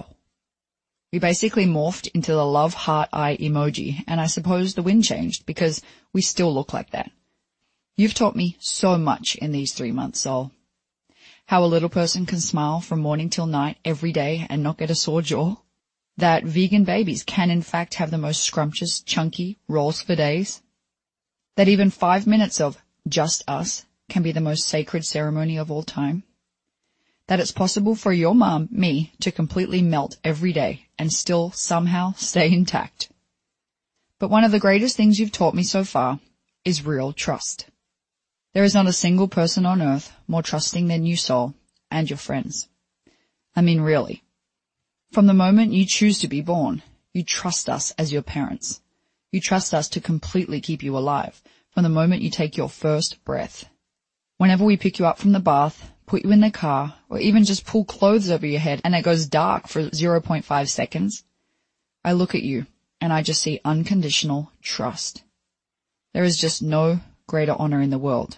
We basically morphed into the love heart eye emoji, and I suppose the wind changed, because we still look like that. You've taught me so much in these three months, Sol. How a little person can smile from morning till night every day and not get a sore jaw. That vegan babies can in fact have the most scrumptious, chunky rolls for days. That even five minutes of just us can be the most sacred ceremony of all time. That it's possible for your mom, me, to completely melt every day and still somehow stay intact. But one of the greatest things you've taught me so far is real trust. There is not a single person on earth more trusting than you, Sol, and your friends. I mean, really. From the moment you choose to be born, you trust us as your parents. You trust us to completely keep you alive from the moment you take your first breath. Whenever we pick you up from the bath, put you in the car, or even just pull clothes over your head and it goes dark for zero point five seconds, I look at you and I just see unconditional trust. There is just no greater honor in the world.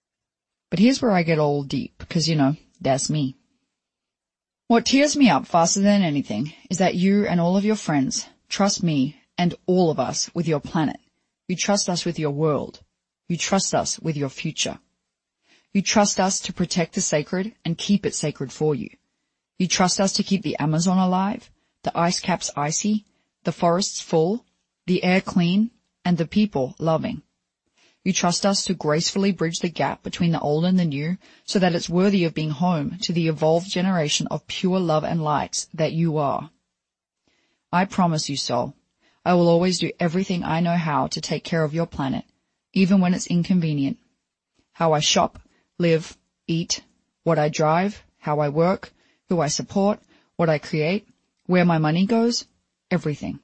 But here's where I get all deep, because, you know, that's me. What tears me up faster than anything is that you and all of your friends trust me and all of us with your planet. You trust us with your world. You trust us with your future. You trust us to protect the sacred and keep it sacred for you. You trust us to keep the Amazon alive, the ice caps icy, the forests full, the air clean, and the people loving. You trust us to gracefully bridge the gap between the old and the new so that it's worthy of being home to the evolved generation of pure love and light that you are. I promise you, Sol, I will always do everything I know how to take care of your planet, even when it's inconvenient. How I shop, live, eat, what I drive, how I work, who I support, what I create, where my money goes, everything.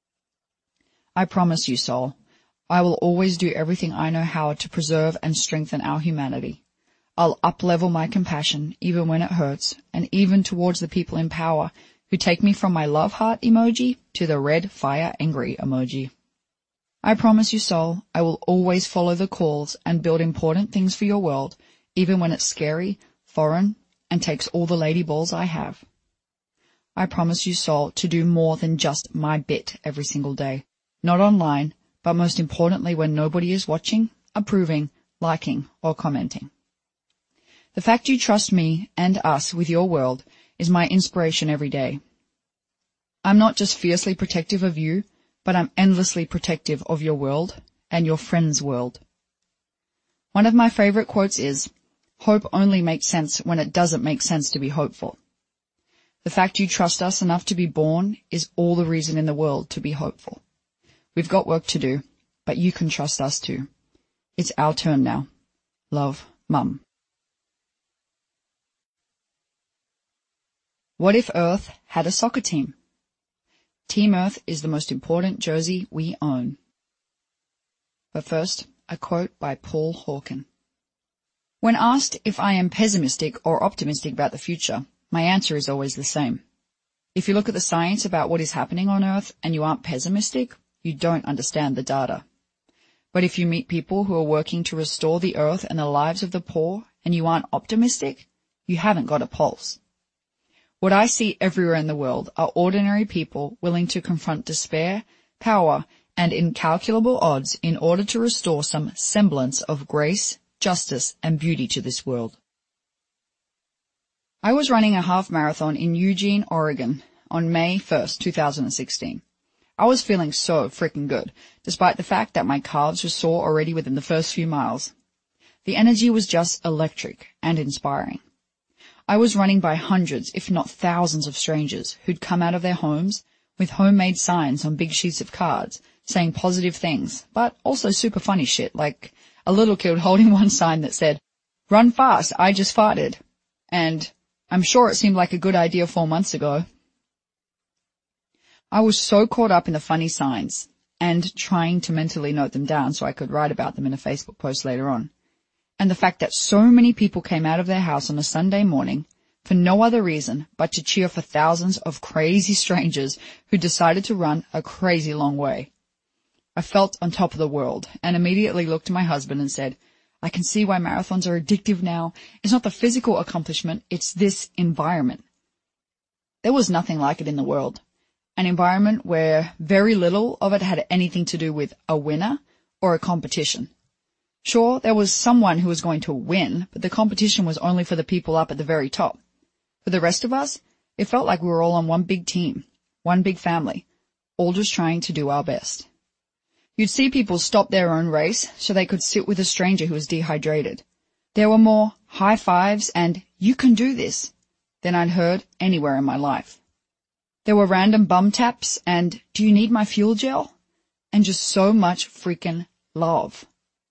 I promise you, Sol, I will always do everything I know how to preserve and strengthen our humanity. I'll up-level my compassion even when it hurts, and even towards the people in power who take me from my love heart emoji to the red fire angry emoji. I promise you, Sol, I will always follow the calls and build important things for your world, even when it's scary, foreign, and takes all the lady balls I have. I promise you, Sol, to do more than just my bit every single day. Not online, but most importantly when nobody is watching, approving, liking, or commenting. The fact you trust me and us with your world is my inspiration every day. I'm not just fiercely protective of you, but I'm endlessly protective of your world and your friends' world. One of my favorite quotes is, hope only makes sense when it doesn't make sense to be hopeful. The fact you trust us enough to be born is all the reason in the world to be hopeful. We've got work to do, but you can trust us too. It's our turn now. Love, Mum. What if Earth had a soccer team? Team Earth is the most important jersey we own. But first, a quote by Paul Hawken. When asked if I am pessimistic or optimistic about the future, my answer is always the same. If you look at the science about what is happening on Earth and you aren't pessimistic, you don't understand the data. But if you meet people who are working to restore the Earth and the lives of the poor and you aren't optimistic, you haven't got a pulse. What I see everywhere in the world are ordinary people willing to confront despair, power, and incalculable odds in order to restore some semblance of grace, justice, and beauty to this world. I was running a half marathon in Eugene, Oregon on May first, two thousand sixteen. I was feeling so freaking good, despite the fact that my calves were sore already within the first few miles. The energy was just electric and inspiring. I was running by hundreds, if not thousands of strangers who'd come out of their homes with homemade signs on big sheets of cards saying positive things, but also super funny shit, like a little kid holding one sign that said, "Run fast, I just farted." And I'm sure it seemed like a good idea four months ago. I was so caught up in the funny signs and trying to mentally note them down so I could write about them in a Facebook post later on. And the fact that so many people came out of their house on a Sunday morning for no other reason but to cheer for thousands of crazy strangers who decided to run a crazy long way. I felt on top of the world and immediately looked to my husband and said, I can see why marathons are addictive now. It's not the physical accomplishment, it's this environment. There was nothing like it in the world. An environment where very little of it had anything to do with a winner or a competition. Sure, there was someone who was going to win, but the competition was only for the people up at the very top. For the rest of us, it felt like we were all on one big team, one big family, all just trying to do our best. You'd see people stop their own race so they could sit with a stranger who was dehydrated. There were more high fives and "you can do this" than I'd heard anywhere in my life. There were random bum taps and "do you need my fuel gel?" and just so much freaking love.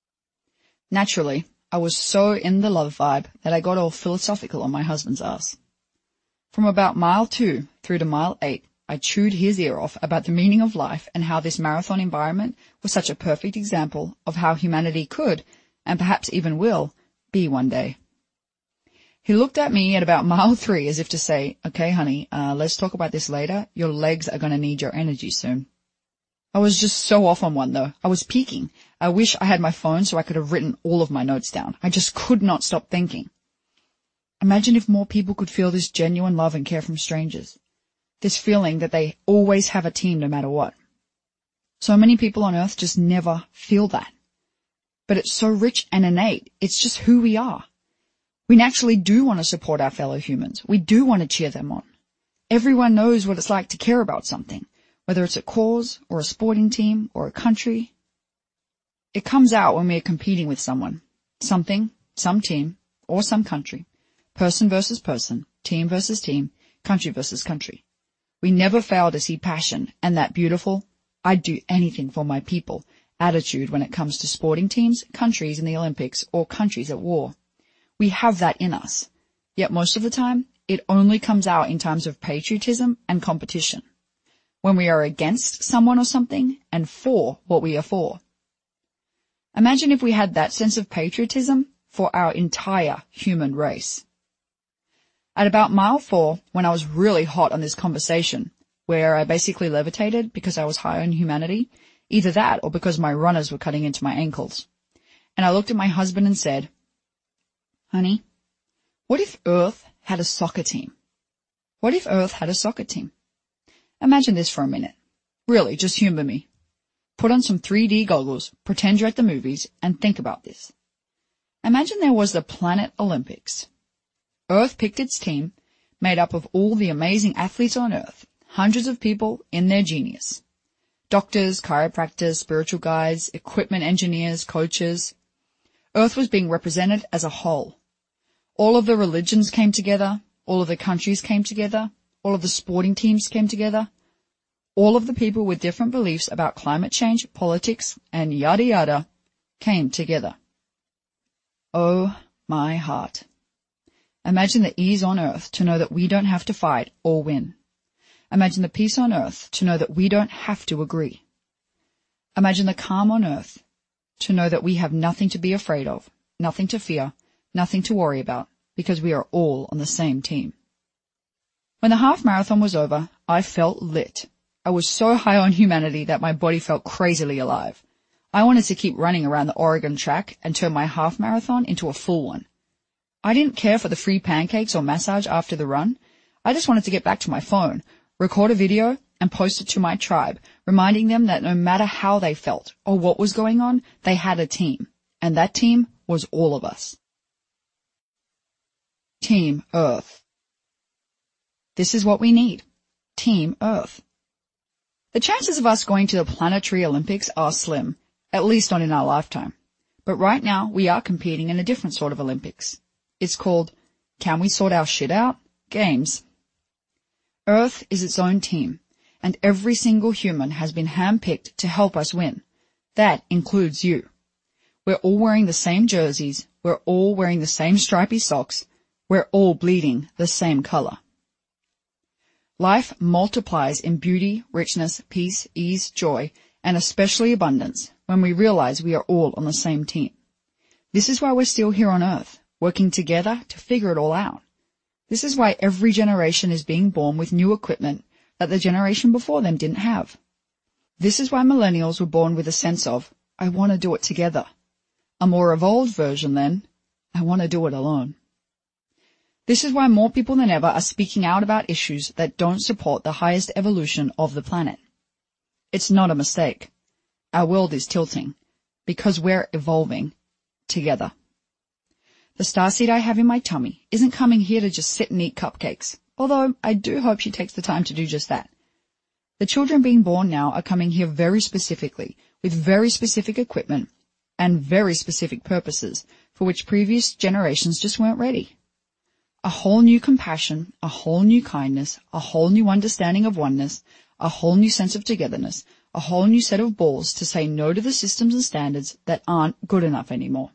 Naturally, I was so in the love vibe that I got all philosophical on my husband's ass. From about mile two through to mile eight, I chewed his ear off about the meaning of life and how this marathon environment was such a perfect example of how humanity could, and perhaps even will, be one day. He looked at me at about mile three as if to say, okay, honey, uh, let's talk about this later. Your legs are going to need your energy soon. I was just so off on one, though. I was peaking. I wish I had my phone so I could have written all of my notes down. I just could not stop thinking. Imagine if more people could feel this genuine love and care from strangers. This feeling that they always have a team no matter what. So many people on Earth just never feel that. But it's so rich and innate. It's just who we are. We naturally do want to support our fellow humans. We do want to cheer them on. Everyone knows what it's like to care about something, whether it's a cause or a sporting team or a country. It comes out when we are competing with someone, something, some team, or some country, person versus person, team versus team, country versus country. We never fail to see passion and that beautiful, I'd do anything for my people attitude when it comes to sporting teams, countries in the Olympics, or countries at war. We have that in us, yet most of the time, it only comes out in times of patriotism and competition, when we are against someone or something and for what we are for. Imagine if we had that sense of patriotism for our entire human race. At about mile four, when I was really hot on this conversation, where I basically levitated because I was high on humanity, either that or because my runners were cutting into my ankles, and I looked at my husband and said, honey, what if Earth had a soccer team? What if Earth had a soccer team? Imagine this for a minute. Really, just humor me. Put on some three D goggles, pretend you're at the movies, and think about this. Imagine there was the Planet Olympics. Earth picked its team, made up of all the amazing athletes on Earth, hundreds of people in their genius. Doctors, chiropractors, spiritual guides, equipment engineers, coaches. Earth was being represented as a whole. All of the religions came together, all of the countries came together, all of the sporting teams came together. All of the people with different beliefs about climate change, politics, and yada yada came together. Oh, my heart. Imagine the ease on earth to know that we don't have to fight or win. Imagine the peace on earth to know that we don't have to agree. Imagine the calm on earth to know that we have nothing to be afraid of, nothing to fear, nothing to worry about, because we are all on the same team. When the half marathon was over, I felt lit. I was so high on humanity that my body felt crazily alive. I wanted to keep running around the Oregon track and turn my half marathon into a full one. I didn't care for the free pancakes or massage after the run. I just wanted to get back to my phone, record a video, and post it to my tribe, reminding them that no matter how they felt or what was going on, they had a team, and that team was all of us. Team Earth. This is what we need. Team Earth. The chances of us going to the Planetary Olympics are slim, at least not in our lifetime. But right now, we are competing in a different sort of Olympics. It's called, Can We Sort Our Shit Out? Games. Earth is its own team, and every single human has been handpicked to help us win. That includes you. We're all wearing the same jerseys, we're all wearing the same stripy socks, we're all bleeding the same color. Life multiplies in beauty, richness, peace, ease, joy, and especially abundance when we realize we are all on the same team. This is why we're still here on Earth, working together to figure it all out. This is why every generation is being born with new equipment that the generation before them didn't have. This is why millennials were born with a sense of, I want to do it together. A more evolved version then, I want to do it alone. This is why more people than ever are speaking out about issues that don't support the highest evolution of the planet. It's not a mistake. Our world is tilting because we're evolving together. The starseed I have in my tummy isn't coming here to just sit and eat cupcakes, although I do hope she takes the time to do just that. The children being born now are coming here very specifically, with very specific equipment and very specific purposes for which previous generations just weren't ready. A whole new compassion, a whole new kindness, a whole new understanding of oneness, a whole new sense of togetherness, a whole new set of balls to say no to the systems and standards that aren't good enough anymore.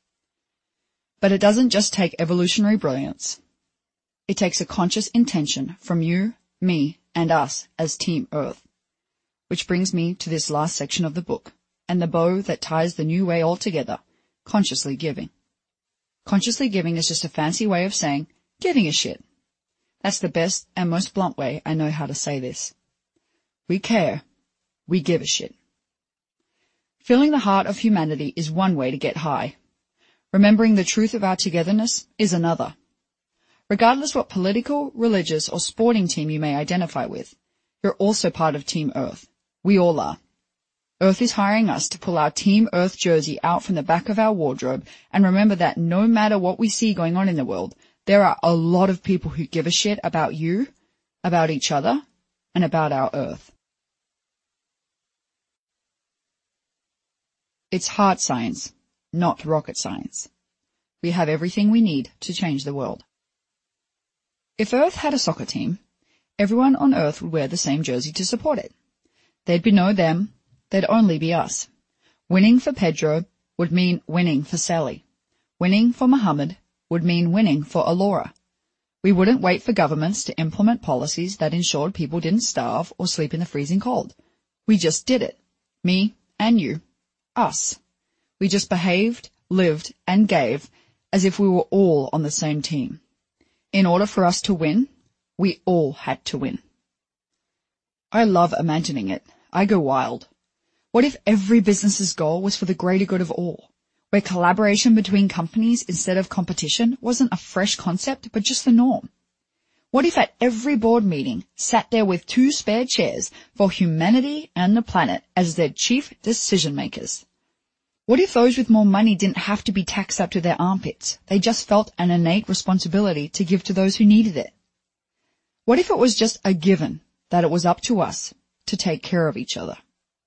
But it doesn't just take evolutionary brilliance. It takes a conscious intention from you, me, and us as Team Earth. Which brings me to this last section of the book, and the bow that ties the new way all together, consciously giving. Consciously giving is just a fancy way of saying, giving a shit. That's the best and most blunt way I know how to say this. We care. We give a shit. Filling the heart of humanity is one way to get high. Remembering the truth of our togetherness is another. Regardless what political, religious, or sporting team you may identify with, you're also part of Team Earth. We all are. Earth is hiring us to pull our Team Earth jersey out from the back of our wardrobe and remember that no matter what we see going on in the world, there are a lot of people who give a shit about you, about each other, and about our Earth. It's hard science, not rocket science. We have everything we need to change the world. If Earth had a soccer team, everyone on Earth would wear the same jersey to support it. There'd be no them, there'd only be us. Winning for Pedro would mean winning for Sally. Winning for Muhammad would mean winning for Alora. We wouldn't wait for governments to implement policies that ensured people didn't starve or sleep in the freezing cold. We just did it. Me and you. Us. We just behaved, lived, and gave as if we were all on the same team. In order for us to win, we all had to win. I love imagining it. I go wild. What if every business's goal was for the greater good of all, where collaboration between companies instead of competition wasn't a fresh concept but just the norm? What if at every board meeting sat there with two spare chairs for humanity and the planet as their chief decision makers? What if those with more money didn't have to be taxed up to their armpits? They just felt an innate responsibility to give to those who needed it. What if it was just a given that it was up to us to take care of each other?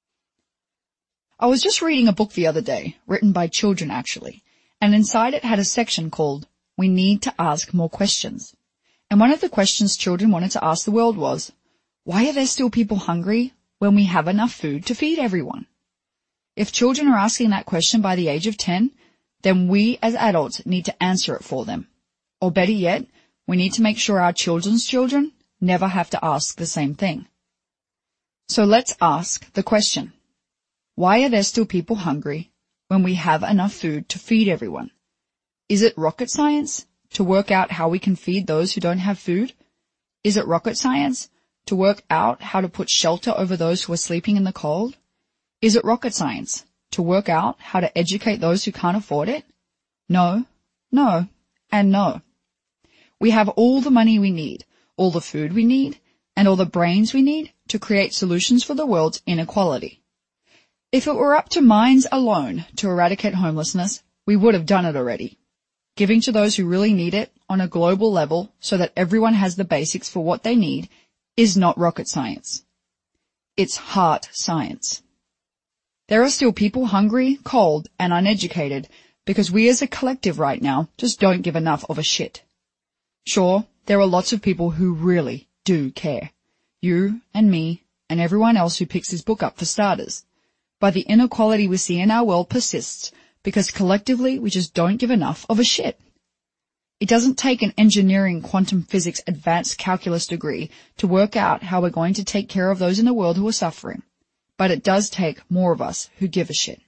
I was just reading a book the other day, written by children actually, and inside it had a section called, We Need to Ask More Questions. And one of the questions children wanted to ask the world was, why are there still people hungry when we have enough food to feed everyone? If children are asking that question by the age of ten, then we as adults need to answer it for them. Or better yet, we need to make sure our children's children never have to ask the same thing. So let's ask the question, why are there still people hungry when we have enough food to feed everyone? Is it rocket science to work out how we can feed those who don't have food? Is it rocket science to work out how to put shelter over those who are sleeping in the cold? Is it rocket science to work out how to educate those who can't afford it? No, no, and no. We have all the money we need, all the food we need, and all the brains we need to create solutions for the world's inequality. If it were up to minds alone to eradicate homelessness, we would have done it already. Giving to those who really need it on a global level so that everyone has the basics for what they need is not rocket science. It's heart science. There are still people hungry, cold, and uneducated because we as a collective right now just don't give enough of a shit. Sure, there are lots of people who really do care. You and me and everyone else who picks this book up for starters. But the inequality we see in our world persists because collectively we just don't give enough of a shit. It doesn't take an engineering, quantum physics, advanced calculus degree to work out how we're going to take care of those in the world who are suffering. But it does take more of us who give a shit.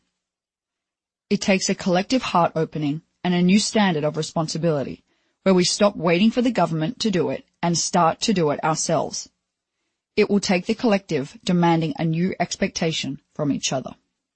It takes a collective heart opening and a new standard of responsibility, where we stop waiting for the government to do it and start to do it ourselves. It will take the collective demanding a new expectation from each other.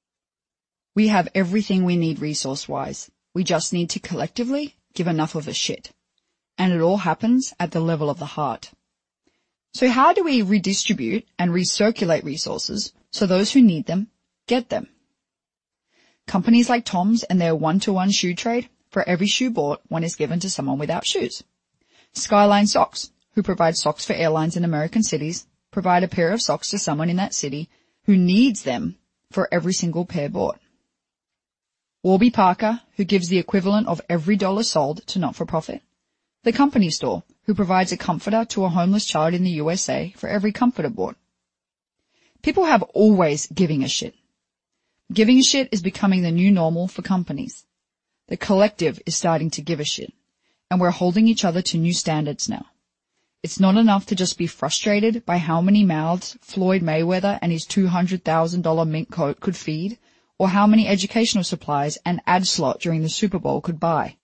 We have everything we need resource-wise. We just need to collectively give enough of a shit. And it all happens at the level of the heart. So how do we redistribute and recirculate resources so those who need them get them? Companies like Tom's and their one-to-one shoe trade, for every shoe bought, one is given to someone without shoes. Skyline Socks, who provide socks for airlines in American cities, provide a pair of socks to someone in that city who needs them for every single pair bought. Warby Parker, who gives the equivalent of every dollar sold to not-for-profit. The Company Store, who provides a comforter to a homeless child in the U S A for every comforter bought. People have always giving a shit. Giving a shit is becoming the new normal for companies. The collective is starting to give a shit, and we're holding each other to new standards now. It's not enough to just be frustrated by how many mouths Floyd Mayweather and his two hundred thousand dollars mink coat could feed, or how many educational supplies an ad slot during the Super Bowl could buy.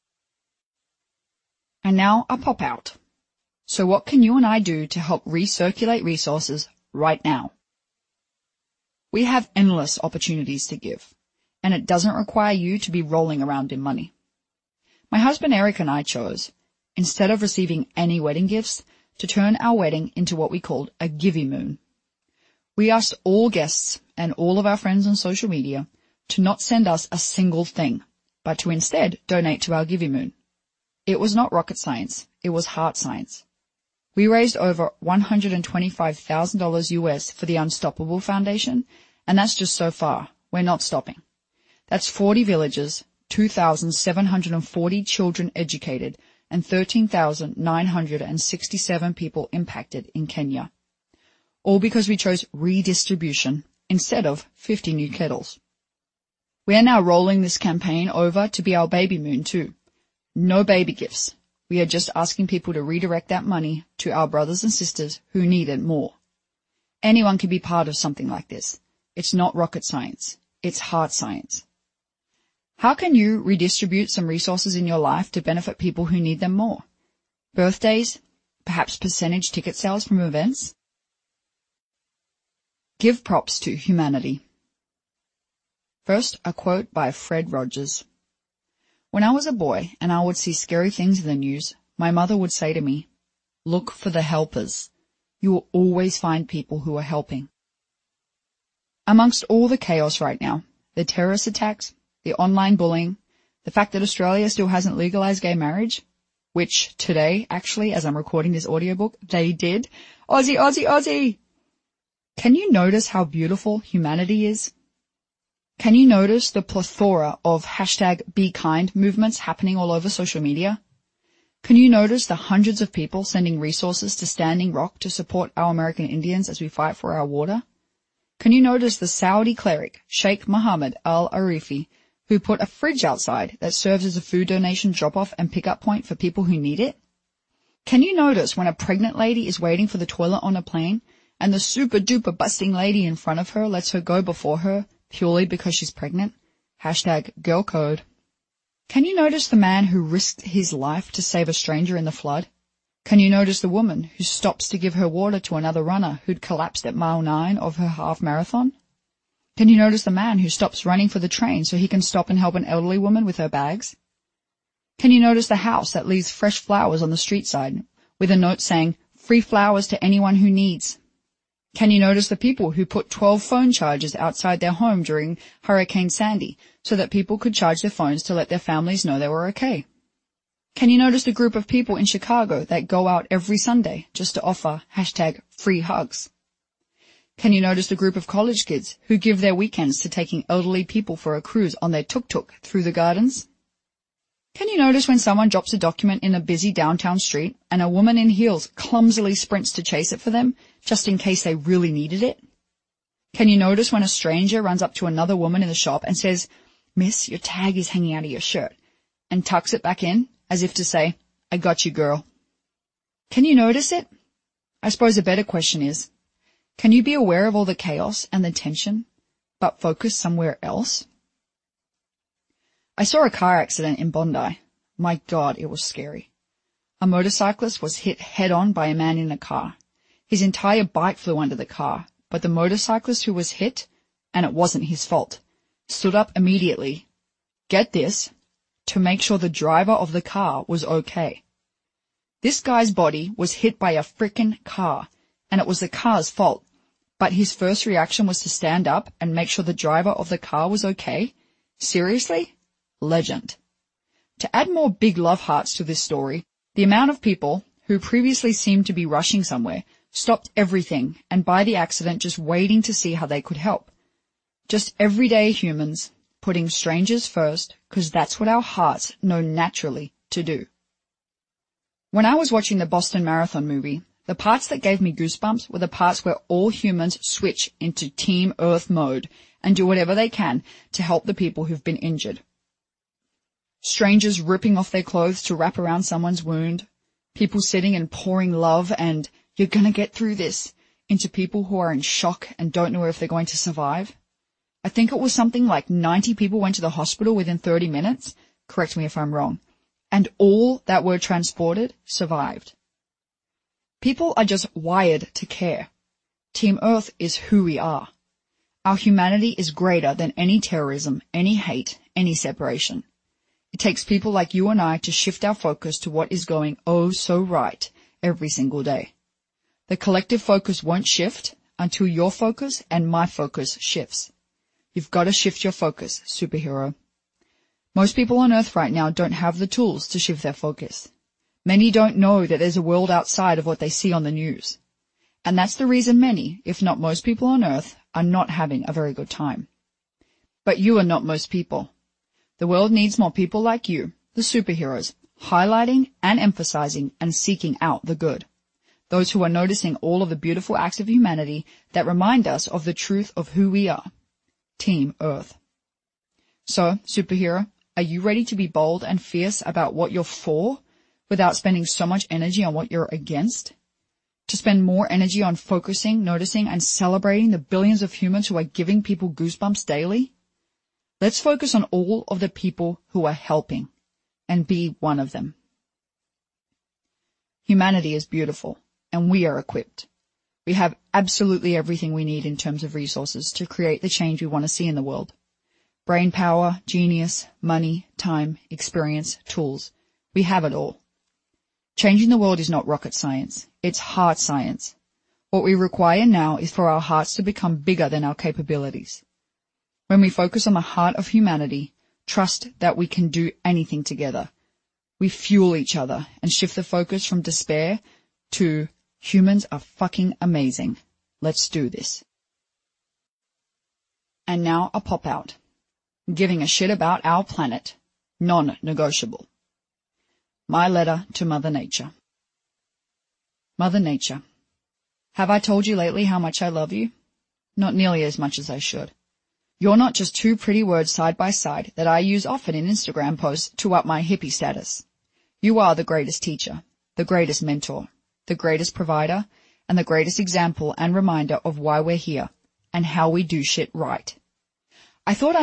And now a pop-out. So what can you and I do to help recirculate resources right now? We have endless opportunities to give, and it doesn't require you to be rolling around in money. My husband Eric and I chose, instead of receiving any wedding gifts, to turn our wedding into what we called a Give-E-Moon. We asked all guests and all of our friends on social media to not send us a single thing, but to instead donate to our Give-E-Moon. It was not rocket science, it was heart science. We raised over one hundred twenty-five thousand dollars U S for the Unstoppable Foundation, and that's just so far. We're not stopping. That's forty villages, two thousand seven hundred forty children educated, and thirteen thousand nine hundred sixty-seven people impacted in Kenya. All because we chose redistribution instead of fifty new kettles. We are now rolling this campaign over to be our baby moon too. No baby gifts. We are just asking people to redirect that money to our brothers and sisters who need it more. Anyone can be part of something like this. It's not rocket science. It's heart science. How can you redistribute some resources in your life to benefit people who need them more? Birthdays? Perhaps percentage ticket sales from events? Give props to humanity. First, a quote by Fred Rogers. When I was a boy and I would see scary things in the news, my mother would say to me, "Look for the helpers. You will always find people who are helping." Amongst all the chaos right now, the terrorist attacks, the online bullying, the fact that Australia still hasn't legalized gay marriage, which today, actually, as I'm recording this audiobook, they did. Aussie, Aussie, Aussie! Can you notice how beautiful humanity is? Can you notice the plethora of hashtag Be Kind movements happening all over social media? Can you notice the hundreds of people sending resources to Standing Rock to support our American Indians as we fight for our water? Can you notice the Saudi cleric, Sheikh Mohammed Al-Arifi, who put a fridge outside that serves as a food donation drop-off and pick-up point for people who need it? Can you notice when a pregnant lady is waiting for the toilet on a plane and the super-duper busting lady in front of her lets her go before her purely because she's pregnant? Hashtag girl code. Can you notice the man who risked his life to save a stranger in the flood? Can you notice the woman who stops to give her water to another runner who'd collapsed at mile nine of her half marathon? Can you notice the man who stops running for the train so he can stop and help an elderly woman with her bags? Can you notice the house that leaves fresh flowers on the street side with a note saying, free flowers to anyone who needs? Can you notice the people who put twelve phone chargers outside their home during Hurricane Sandy so that people could charge their phones to let their families know they were okay? Can you notice the group of people in Chicago that go out every Sunday just to offer hashtag free hugs? Can you notice the group of college kids who give their weekends to taking elderly people for a cruise on their tuk-tuk through the gardens? Can you notice when someone drops a document in a busy downtown street and a woman in heels clumsily sprints to chase it for them just in case they really needed it? Can you notice when a stranger runs up to another woman in the shop and says, "Miss, your tag is hanging out of your shirt," and tucks it back in as if to say, "I got you, girl"? Can you notice it? I suppose a better question is, can you be aware of all the chaos and the tension, but focus somewhere else? I saw a car accident in Bondi. My God, it was scary. A motorcyclist was hit head-on by a man in a car. His entire bike flew under the car, but the motorcyclist who was hit, and it wasn't his fault, stood up immediately, get this, to make sure the driver of the car was okay. This guy's body was hit by a frickin' car, and it was the car's fault, but his first reaction was to stand up and make sure the driver of the car was okay? Seriously? Legend. To add more big love hearts to this story, the amount of people who previously seemed to be rushing somewhere stopped everything and by the accident just waiting to see how they could help. Just everyday humans putting strangers first because that's what our hearts know naturally to do. When I was watching the Boston Marathon movie, the parts that gave me goosebumps were the parts where all humans switch into Team Earth mode and do whatever they can to help the people who've been injured. Strangers ripping off their clothes to wrap around someone's wound, people sitting and pouring love and "you're gonna get through this" into people who are in shock and don't know if they're going to survive. I think it was something like ninety people went to the hospital within thirty minutes, correct me if I'm wrong, and all that were transported survived. People are just wired to care. Team Earth is who we are. Our humanity is greater than any terrorism, any hate, any separation. It takes people like you and I to shift our focus to what is going oh so right every single day. The collective focus won't shift until your focus and my focus shifts. You've got to shift your focus, superhero. Most people on Earth right now don't have the tools to shift their focus. Many don't know that there's a world outside of what they see on the news. And that's the reason many, if not most people on Earth, are not having a very good time. But you are not most people. The world needs more people like you, the superheroes, highlighting and emphasizing and seeking out the good. Those who are noticing all of the beautiful acts of humanity that remind us of the truth of who we are. Team Earth. So, superhero, are you ready to be bold and fierce about what you're for without spending so much energy on what you're against? To spend more energy on focusing, noticing, and celebrating the billions of humans who are giving people goosebumps daily? Let's focus on all of the people who are helping and be one of them. Humanity is beautiful, and we are equipped. We have absolutely everything we need in terms of resources to create the change we want to see in the world. Brain power, genius, money, time, experience, tools. We have it all. Changing the world is not rocket science. It's heart science. What we require now is for our hearts to become bigger than our capabilities. When we focus on the heart of humanity, trust that we can do anything together. We fuel each other and shift the focus from despair to humans are fucking amazing. Let's do this. And now a pop-out. Giving a shit about our planet. Non-negotiable. My letter to Mother Nature. Mother Nature. Have I told you lately how much I love you? Not nearly as much as I should. You're not just two pretty words side by side that I use often in Instagram posts to up my hippie status. You are the greatest teacher, the greatest mentor, the greatest provider, and the greatest example and reminder of why we're here and how we do shit right. I thought I